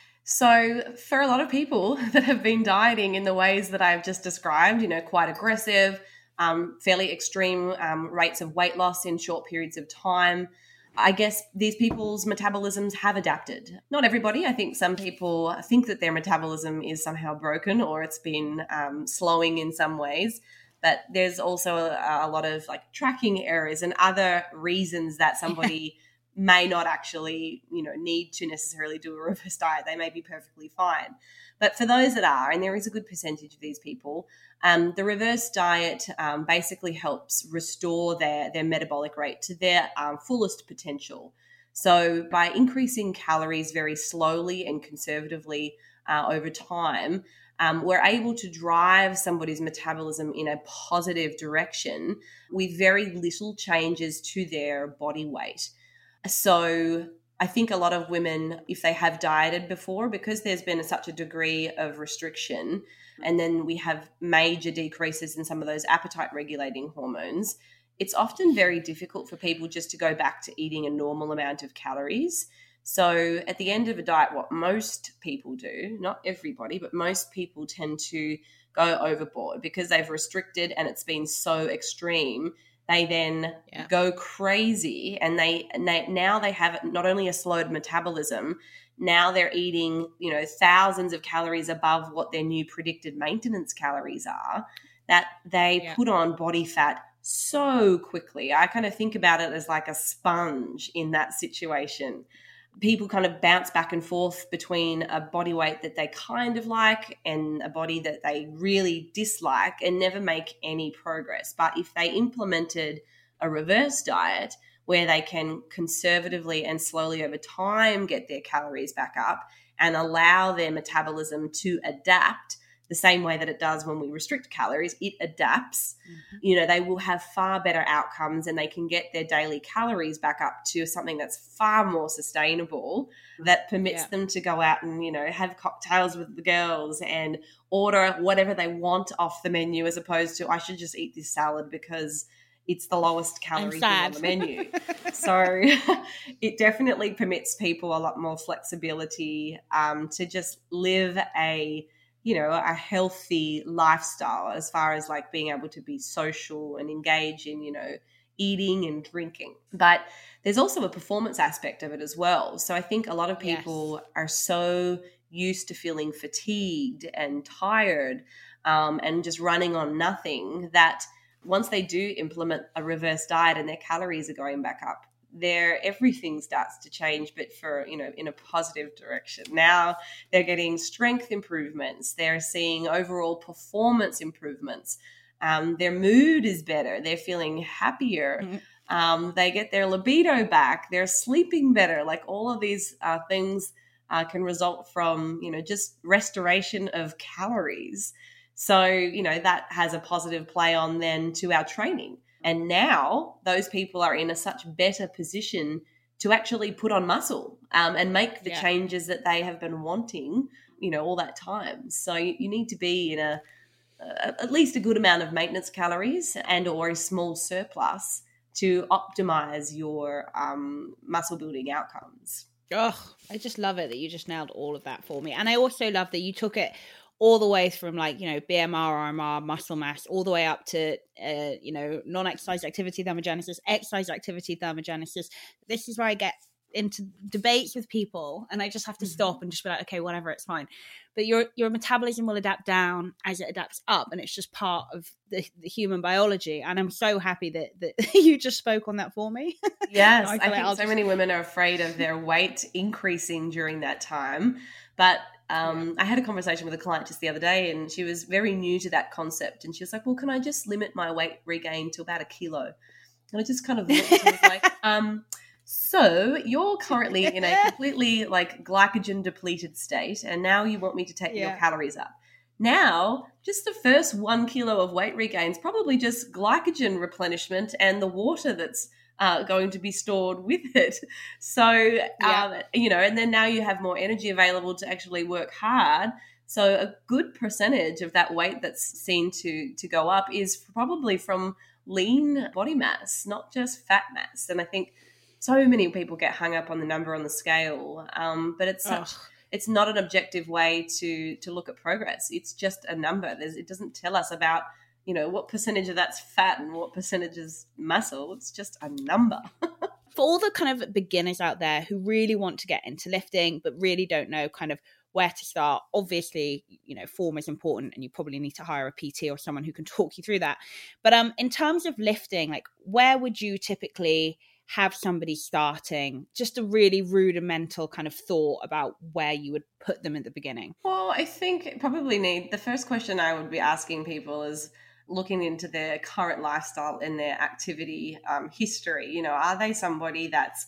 So for a lot of people that have been dieting in the ways that I've just described, quite aggressive, fairly extreme rates of weight loss in short periods of time, I guess these people's metabolisms have adapted. Not everybody. I think some people think that their metabolism is somehow broken or it's been slowing in some ways. But there's also a lot of like tracking errors and other reasons that somebody may not actually, need to necessarily do a reverse diet. They may be perfectly fine. But for those that are, and there is a good percentage of these people, the reverse diet basically helps restore their metabolic rate to their fullest potential. So by increasing calories very slowly and conservatively over time, we're able to drive somebody's metabolism in a positive direction with very little changes to their body weight. So I think a lot of women, if they have dieted before, because there's been such a degree of restriction, and then we have major decreases in some of those appetite regulating hormones, it's often very difficult for people just to go back to eating a normal amount of calories. So at the end of a diet, what most people do, not everybody, but most people tend to go overboard because they've restricted and it's been so extreme. They then go crazy and they now they have not only a slowed metabolism, now they're eating, thousands of calories above what their new predicted maintenance calories are, that they put on body fat so quickly. I kind of think about it as like a sponge in that situation. People kind of bounce back and forth between a body weight that they kind of like and a body that they really dislike and never make any progress. But if they implemented a reverse diet where they can conservatively and slowly over time get their calories back up and allow their metabolism to adapt the same way that it does when we restrict calories, it adapts. Mm-hmm. They will have far better outcomes and they can get their daily calories back up to something that's far more sustainable that permits them to go out and, have cocktails with the girls and order whatever they want off the menu as opposed to I should just eat this salad because it's the lowest calorie thing on the menu. So it definitely permits people a lot more flexibility to just live a healthy lifestyle as far as like being able to be social and engage in, eating and drinking. But there's also a performance aspect of it as well. So I think a lot of people are so used to feeling fatigued and tired and just running on nothing that once they do implement a reverse diet and their calories are going back up, everything starts to change, but for, in a positive direction. Now they're getting strength improvements. They're seeing overall performance improvements. Their mood is better. They're feeling happier. Mm-hmm. They get their libido back. They're sleeping better. Like all of these things can result from, just restoration of calories. So, that has a positive play on then to our training. And now those people are in a such better position to actually put on muscle and make the changes that they have been wanting, all that time. So you need to be in at least a good amount of maintenance calories and or a small surplus to optimize your muscle building outcomes. Oh, I just love it that you just nailed all of that for me. And I also love that you took it all the way from BMR, RMR, muscle mass, all the way up to, non-exercise activity thermogenesis, exercise activity thermogenesis. This is where I get into debates with people and I just have to stop and just be like, okay, whatever, it's fine. But your metabolism will adapt down as it adapts up, and it's just part of the human biology. And I'm so happy that you just spoke on that for me. Yes, I think so many women are afraid of their weight increasing during that time. But I had a conversation with a client just the other day and she was very new to that concept. And she was like, well, can I just limit my weight regain to about 1 kilo? And I just kind of looked and was like, so you're currently in a completely glycogen depleted state. And now you want me to take your calories up. Now, just the first 1 kilo of weight regain is probably just glycogen replenishment and the water that's going to be stored with it. So, and then now you have more energy available to actually work hard. So a good percentage of that weight that's seen to go up is probably from lean body mass, not just fat mass. And I think so many people get hung up on the number on the scale, but it's not an objective way to look at progress. It's just a number. It doesn't tell us about, what percentage of that's fat and what percentage is muscle. It's just a number. For all the kind of beginners out there who really want to get into lifting but really don't know kind of where to start, obviously, form is important and you probably need to hire a PT or someone who can talk you through that. But in terms of lifting, like where would you typically have somebody starting? Just a really rudimental kind of thought about where you would put them at the beginning. Well, I think probably the first question I would be asking people is looking into their current lifestyle and their activity history. Are they somebody that's,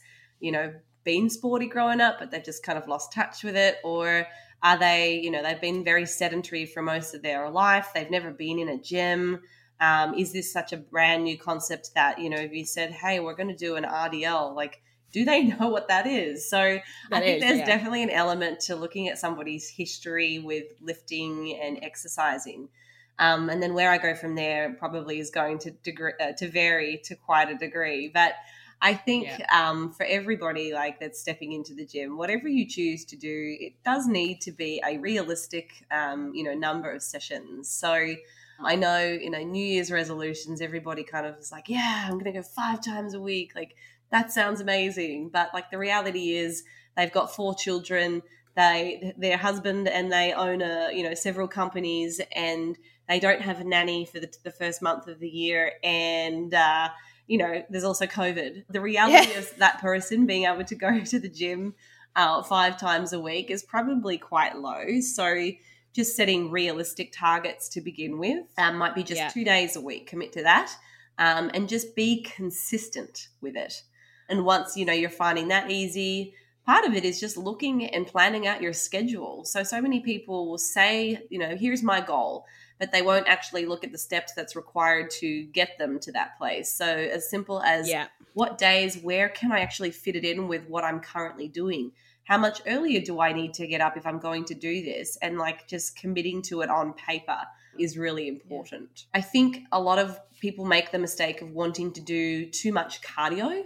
been sporty growing up, but they've just kind of lost touch with it? Or are they, they've been very sedentary for most of their life. They've never been in a gym. Is this such a brand new concept that, if you said, hey, we're going to do an RDL, like, do they know what that is? So I think there's definitely an element to looking at somebody's history with lifting and exercising. And then where I go from there probably is going to vary to quite a degree. But I think for everybody that's stepping into the gym, whatever you choose to do, it does need to be a realistic, number of sessions. So I know, New Year's resolutions, everybody kind of is like, yeah, I'm going to go 5 times a week. Like, that sounds amazing. But the reality is they've got 4 children, their husband and they own several companies, and they don't have a nanny for the first month of the year. And, there's also COVID. The reality of that person being able to go to the gym 5 times a week is probably quite low. So just setting realistic targets to begin with might be just 2 days a week. Commit to that and just be consistent with it. And once, you're finding that easy, part of it is just looking and planning out your schedule. So many people will say, here's my goal, but they won't actually look at the steps that's required to get them to that place. So as simple as what days, where can I actually fit it in with what I'm currently doing? How much earlier do I need to get up if I'm going to do this? And just committing to it on paper is really important. I think a lot of people make the mistake of wanting to do too much cardio,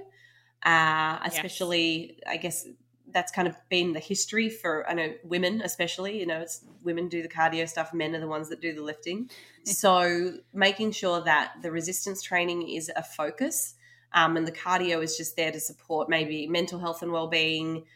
especially, I guess, that's kind of been the history for, I know, women especially. It's women do the cardio stuff, men are the ones that do the lifting. So making sure that the resistance training is a focus, and the cardio is just there to support maybe mental health and well-being.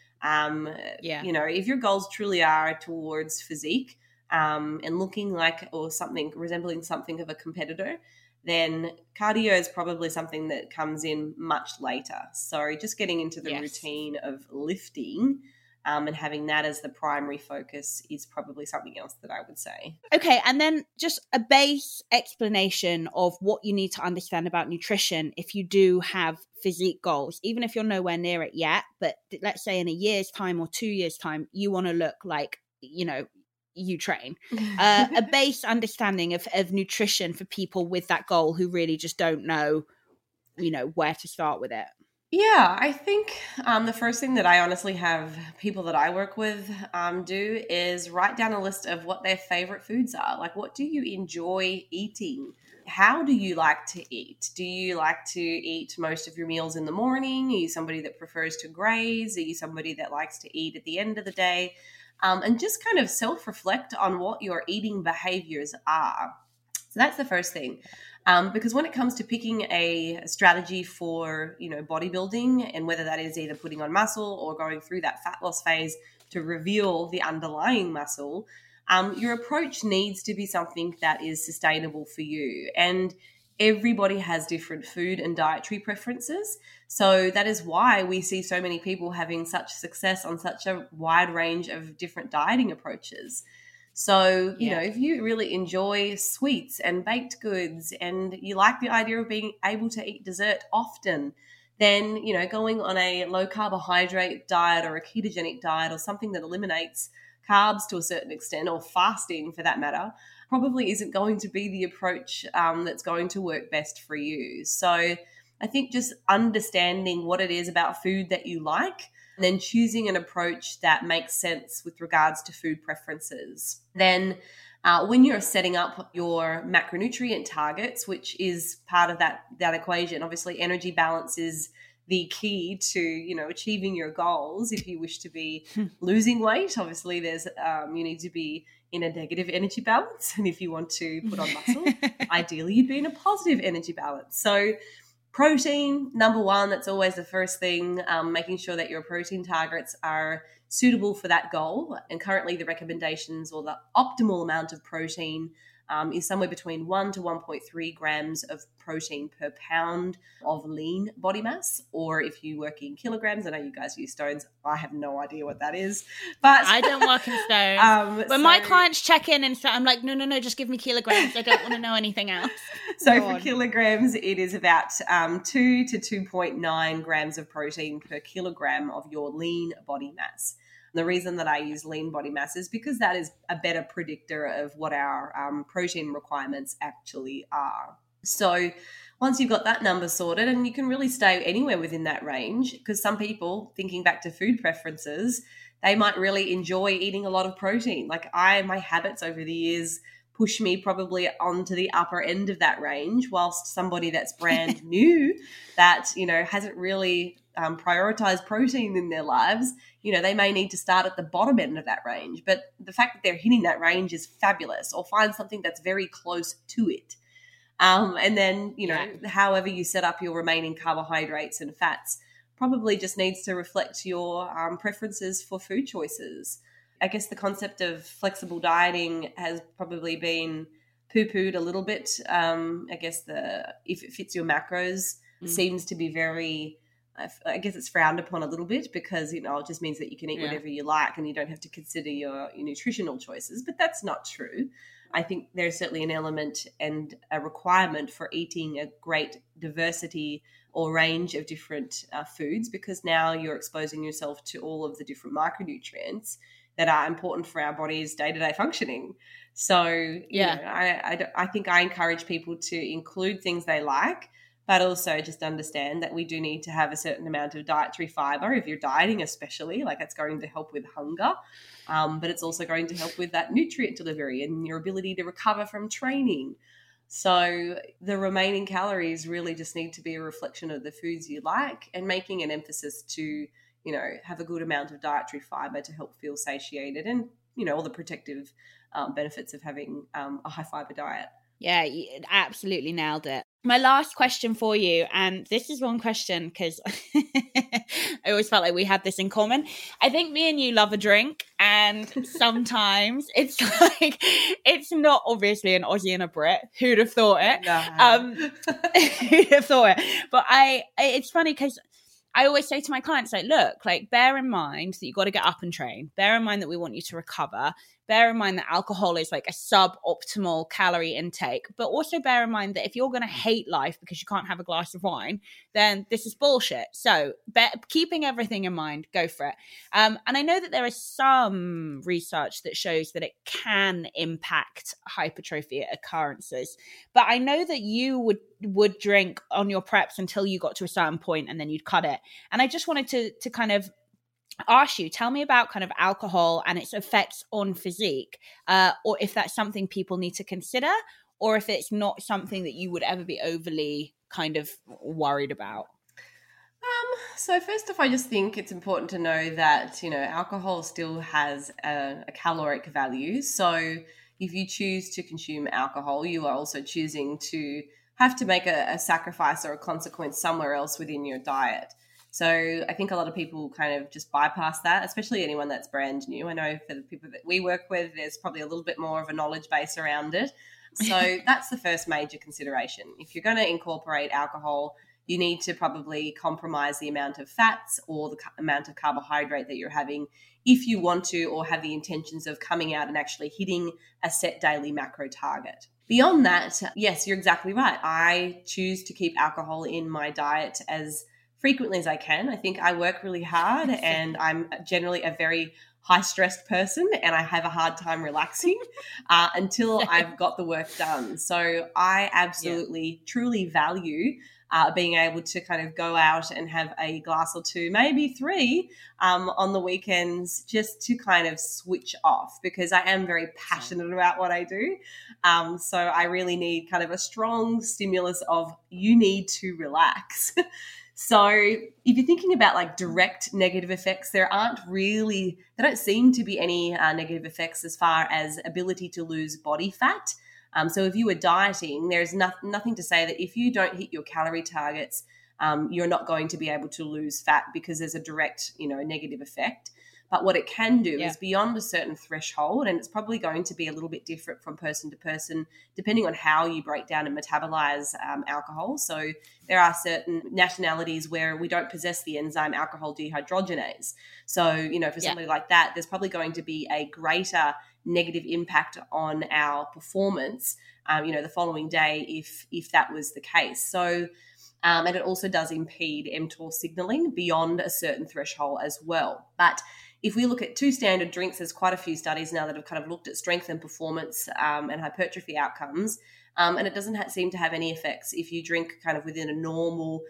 If your goals truly are towards physique and looking like or something resembling something of a competitor, then cardio is probably something that comes in much later. So just getting into the routine of lifting and having that as the primary focus is probably something else that I would say. Okay, and then just a base explanation of what you need to understand about nutrition if you do have physique goals, even if you're nowhere near it yet, but let's say in a year's time or 2 years' time, you want to look like, you train. A base understanding of nutrition for people with that goal who really just don't know, where to start with it. Yeah, I think the first thing that I honestly have people that I work with do is write down a list of what their favorite foods are. Like, what do you enjoy eating? How do you like to eat? Do you like to eat most of your meals in the morning? Are you somebody that prefers to graze? Are you somebody that likes to eat at the end of the day? And just kind of self-reflect on what your eating behaviors are. So that's the first thing. Because when it comes to picking a strategy for, bodybuilding, and whether that is either putting on muscle or going through that fat loss phase to reveal the underlying muscle, your approach needs to be something that is sustainable for you. And everybody has different food and dietary preferences. So that is why we see so many people having such success on such a wide range of different dieting approaches. So, if you really enjoy sweets and baked goods and you like the idea of being able to eat dessert often, then, going on a low carbohydrate diet or a ketogenic diet or something that eliminates carbs to a certain extent, or fasting for that matter, probably isn't going to be the approach that's going to work best for you. So I think just understanding what it is about food that you like, and then choosing an approach that makes sense with regards to food preferences. Then when you're setting up your macronutrient targets, which is part of that equation, obviously energy balance is the key to, achieving your goals. If you wish to be losing weight, obviously there's you need to be in a negative energy balance. And if you want to put on muscle, ideally you'd be in a positive energy balance. So protein, number one, that's always the first thing, making sure that your protein targets are suitable for that goal. And currently the recommendations or the optimal amount of protein is somewhere between 1 to 1.3 grams of protein per pound of lean body mass. Or if you work in kilograms, I know you guys use stones. I have no idea what that is. But I don't work in stones. When my clients check in and say, I'm like, no, just give me kilograms. I don't want to know anything else. So for kilograms, it is about 2 to 2.9 grams of protein per kilogram of your lean body mass. The reason that I use lean body mass is because that is a better predictor of what our protein requirements actually are. So once you've got that number sorted, and you can really stay anywhere within that range, because some people, thinking back to food preferences, they might really enjoy eating a lot of protein. Like my habits over the years push me probably onto the upper end of that range, whilst somebody that's brand new that, hasn't really prioritized protein in their lives, they may need to start at the bottom end of that range. But the fact that they're hitting that range is fabulous, or find something that's very close to it. And then, however you set up your remaining carbohydrates and fats probably just needs to reflect your preferences for food choices. I guess the concept of flexible dieting has probably been poo-pooed a little bit. I guess if it fits your macros seems to be very, I guess it's frowned upon a little bit, because, it just means that you can eat whatever you like and you don't have to consider your nutritional choices. But that's not true. I think there's certainly an element and a requirement for eating a great diversity or range of different foods, because now you're exposing yourself to all of the different micronutrients that are important for our body's day-to-day functioning. So, I think I encourage people to include things they like, but also just understand that we do need to have a certain amount of dietary fiber if you're dieting, especially. Like, it's going to help with hunger, but it's also going to help with that nutrient delivery and your ability to recover from training. So the remaining calories really just need to be a reflection of the foods you like, and making an emphasis to, have a good amount of dietary fiber to help feel satiated, and, all the protective benefits of having a high fiber diet. Yeah, you absolutely nailed it. My last question for you, and this is one question because I always felt like we had this in common. I think me and you love a drink, and sometimes it's like, it's not obviously an Aussie and a Brit. Who'd have thought it? No. Who'd have thought it? But it's funny because I always say to my clients, like, look, like, bear in mind that you've got to get up and train. Bear in mind that we want you to recover. Bear in mind that alcohol is like a suboptimal calorie intake, but also bear in mind that if you're going to hate life because you can't have a glass of wine, then this is bullshit. So keeping everything in mind, go for it. And I know that there is some research that shows that it can impact hypertrophy occurrences, but I know that you would drink on your preps until you got to a certain point and then you'd cut it. And I just wanted to kind of ask you, tell me about kind of alcohol and its effects on physique, or if that's something people need to consider, or if it's not something that you would ever be overly kind of worried about. So first off, I just think it's important to know that, alcohol still has a caloric value. So if you choose to consume alcohol, you are also choosing to have to make a sacrifice or a consequence somewhere else within your diet. So I think a lot of people kind of just bypass that, especially anyone that's brand new. I know for the people that we work with, there's probably a little bit more of a knowledge base around it. So that's the first major consideration. If you're going to incorporate alcohol, you need to probably compromise the amount of fats or the amount of carbohydrate that you're having if you want to, or have the intentions of coming out and actually hitting a set daily macro target. Beyond that, yes, you're exactly right. I choose to keep alcohol in my diet as frequently as I can. I think I work really hard, and I'm generally a very high-stressed person, and I have a hard time relaxing until I've got the work done. So I absolutely, truly value being able to kind of go out and have a glass or two, maybe 3 on the weekends, just to kind of switch off, because I am very passionate about what I do. So I really need kind of a strong stimulus of you need to relax. So if you're thinking about like direct negative effects, they don't seem to be any negative effects as far as ability to lose body fat. So if you were dieting, there's nothing to say that if you don't hit your calorie targets, you're not going to be able to lose fat, because there's a direct, negative effect. But what it can do is beyond a certain threshold, and it's probably going to be a little bit different from person to person, depending on how you break down and metabolize alcohol. So there are certain nationalities where we don't possess the enzyme alcohol dehydrogenase. So, for somebody like that, there's probably going to be a greater negative impact on our performance, the following day if that was the case. So, and it also does impede mTOR signaling beyond a certain threshold as well. But if we look at 2 standard drinks, there's quite a few studies now that have kind of looked at strength and performance and hypertrophy outcomes. And it doesn't seem to have any effects if you drink kind of within a normal,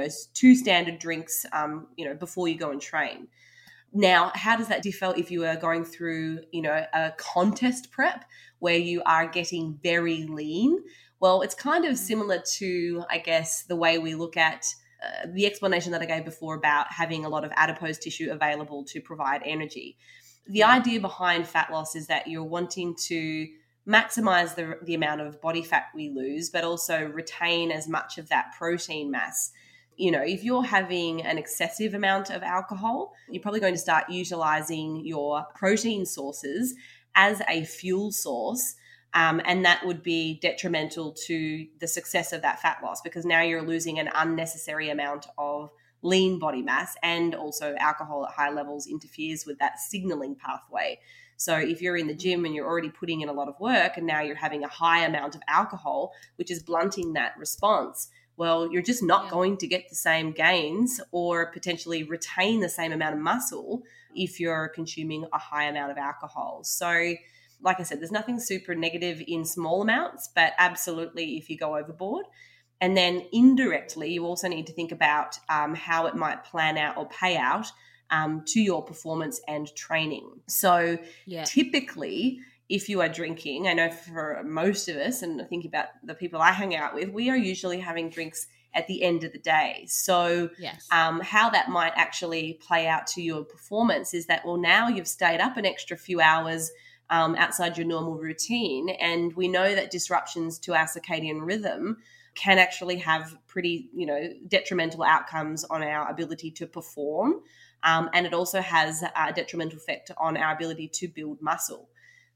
2 standard drinks, before you go and train. Now, how does that differ if you are going through, a contest prep where you are getting very lean? Well, it's kind of similar to, I guess, the way we look at the explanation that I gave before about having a lot of adipose tissue available to provide energy. The idea behind fat loss is that you're wanting to maximize the amount of body fat we lose, but also retain as much of that protein mass. If you're having an excessive amount of alcohol, you're probably going to start utilizing your protein sources as a fuel source. And that would be detrimental to the success of that fat loss, because now you're losing an unnecessary amount of lean body mass, and also alcohol at high levels interferes with that signaling pathway. So if you're in the gym and you're already putting in a lot of work and now you're having a high amount of alcohol, which is blunting that response, well, you're just not going to get the same gains or potentially retain the same amount of muscle if you're consuming a high amount of alcohol. So like I said, there's nothing super negative in small amounts, but absolutely if you go overboard. And then indirectly, you also need to think about how it might plan out or pay out to your performance and training. So typically, if you are drinking, I know for most of us, and thinking about the people I hang out with, we are usually having drinks at the end of the day. So how that might actually play out to your performance is that, well, now you've stayed up an extra few hours outside your normal routine. And we know that disruptions to our circadian rhythm can actually have pretty, detrimental outcomes on our ability to perform. And it also has a detrimental effect on our ability to build muscle.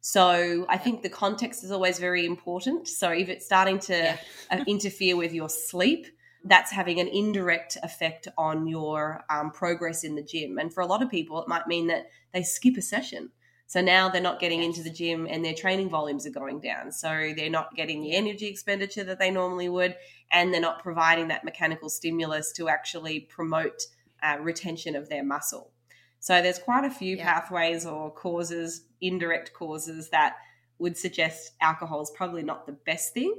So I think the context is always very important. So if it's starting to interfere with your sleep, that's having an indirect effect on your progress in the gym. And for a lot of people, it might mean that they skip a session. So now they're not getting into the gym and their training volumes are going down. So they're not getting the energy expenditure that they normally would, and they're not providing that mechanical stimulus to actually promote retention of their muscle. So there's quite a few pathways or causes, indirect causes, that would suggest alcohol is probably not the best thing.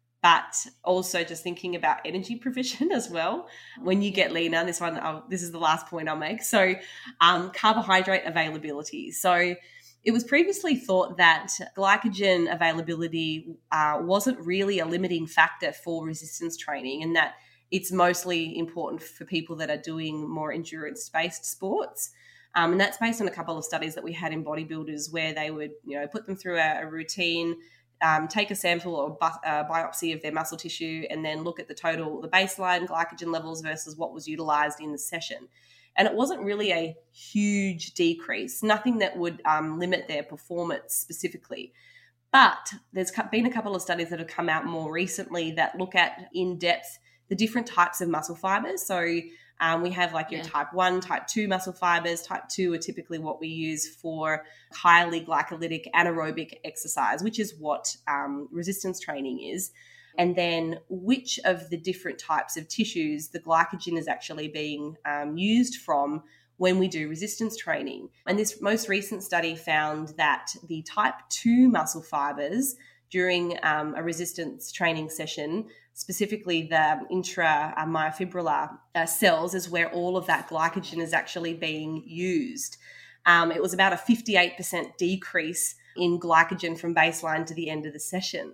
But also just thinking about energy provision as well. When you get leaner, this is the last point I'll make. So carbohydrate availability. So it was previously thought that glycogen availability wasn't really a limiting factor for resistance training, and that it's mostly important for people that are doing more endurance-based sports. And that's based on a couple of studies that we had in bodybuilders where they would, put them through a routine, take a sample or biopsy of their muscle tissue, and then look at the baseline glycogen levels versus what was utilized in the session. And it wasn't really a huge decrease, nothing that would limit their performance specifically. But there's been a couple of studies that have come out more recently that look at in depth the different types of muscle fibers. So we have your type 1, type 2 muscle fibers. Type 2 are typically what we use for highly glycolytic anaerobic exercise, which is what resistance training is. And then which of the different types of tissues the glycogen is actually being used from when we do resistance training. And this most recent study found that the type 2 muscle fibers during a resistance training session, specifically the intramyofibrillar cells is where all of that glycogen is actually being used. It was about a 58% decrease in glycogen from baseline to the end of the session.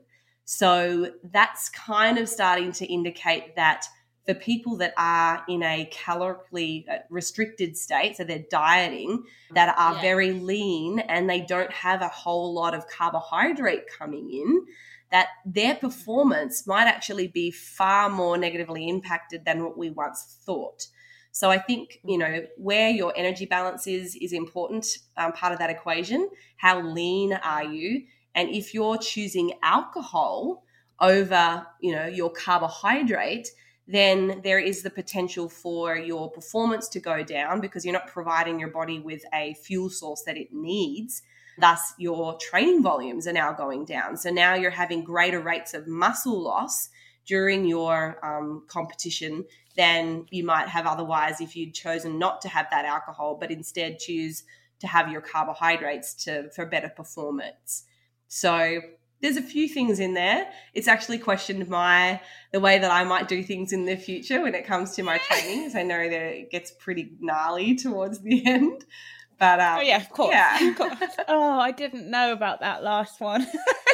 So that's kind of starting to indicate that for people that are in a calorically restricted state, so they're dieting, that are very lean and they don't have a whole lot of carbohydrate coming in, that their performance might actually be far more negatively impacted than what we once thought. So I think, where your energy balance is important, part of that equation. How lean are you? And if you're choosing alcohol over, your carbohydrate, then there is the potential for your performance to go down because you're not providing your body with a fuel source that it needs. Thus, your training volumes are now going down. So now you're having greater rates of muscle loss during your competition than you might have otherwise if you'd chosen not to have that alcohol, but instead choose to have your carbohydrates for better performance. So there's a few things in there. It's actually questioned the way that I might do things in the future when it comes to my trainings. I know that it gets pretty gnarly towards the end. But of course. Yeah. Of course. Oh, I didn't know about that last one.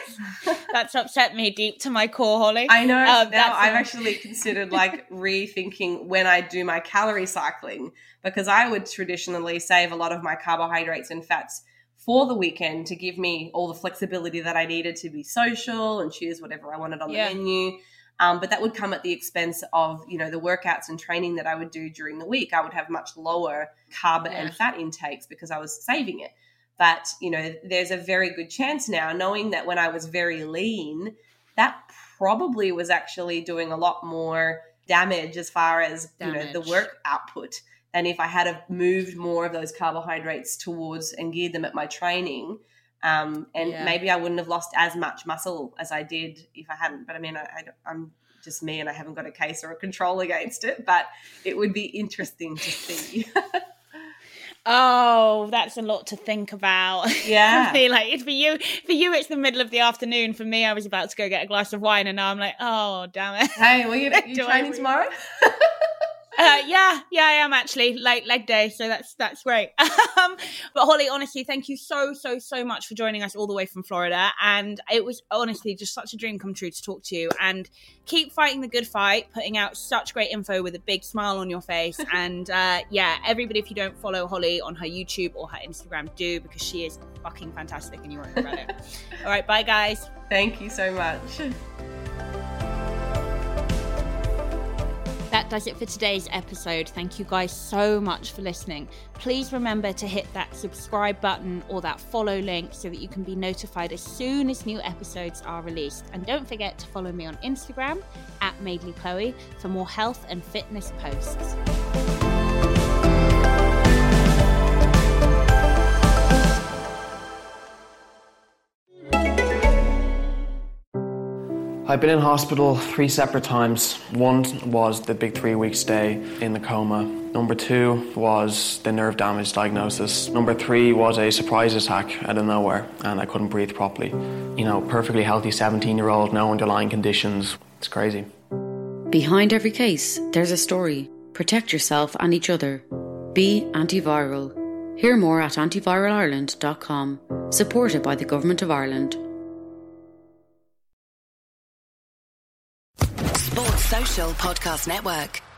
That's upset me deep to my core, Holly. I know. Now I've actually considered rethinking when I do my calorie cycling, because I would traditionally save a lot of my carbohydrates and fats for the weekend to give me all the flexibility that I needed to be social and choose whatever I wanted on the menu. But that would come at the expense of, the workouts and training that I would do during the week. I would have much lower carb and fat intakes because I was saving it. But, there's a very good chance now, knowing that when I was very lean, that probably was actually doing a lot more damage as far as, the work output than if I had have moved more of those carbohydrates towards and geared them at my training. Maybe I wouldn't have lost as much muscle as I did if I hadn't. But I mean, I'm just me and I haven't got a case or a control against it, but it would be interesting to see. Oh, that's a lot to think about. Yeah. For me, for you, it's the middle of the afternoon. For me, I was about to go get a glass of wine and now I'm like, oh, damn it. Hey, well, you training tomorrow? Yeah, I am actually leg day, so that's great. But Holly, honestly, thank you so much for joining us all the way from Florida, and it was honestly just such a dream come true to talk to you. And keep fighting the good fight, putting out such great info with a big smile on your face. And everybody, if you don't follow Holly on her YouTube or her Instagram, do, because she is fucking fantastic and you won't regret it. All right, bye guys. Thank you so much. That does it for today's episode. Thank you guys so much for listening. Please remember to hit that subscribe button or that follow link so that you can be notified as soon as new episodes are released. And don't forget to follow me on Instagram @MaidleyChloe for more health and fitness posts. I've been in hospital 3 separate times. One was the big 3-week stay in the coma. Number 2 was the nerve damage diagnosis. Number 3 was a surprise attack out of nowhere and I couldn't breathe properly. Perfectly healthy 17-year-old, no underlying conditions. It's crazy. Behind every case, there's a story. Protect yourself and each other. Be antiviral. Hear more at antiviralarland.com. Supported by the Government of Ireland. Sports Social Podcast Network.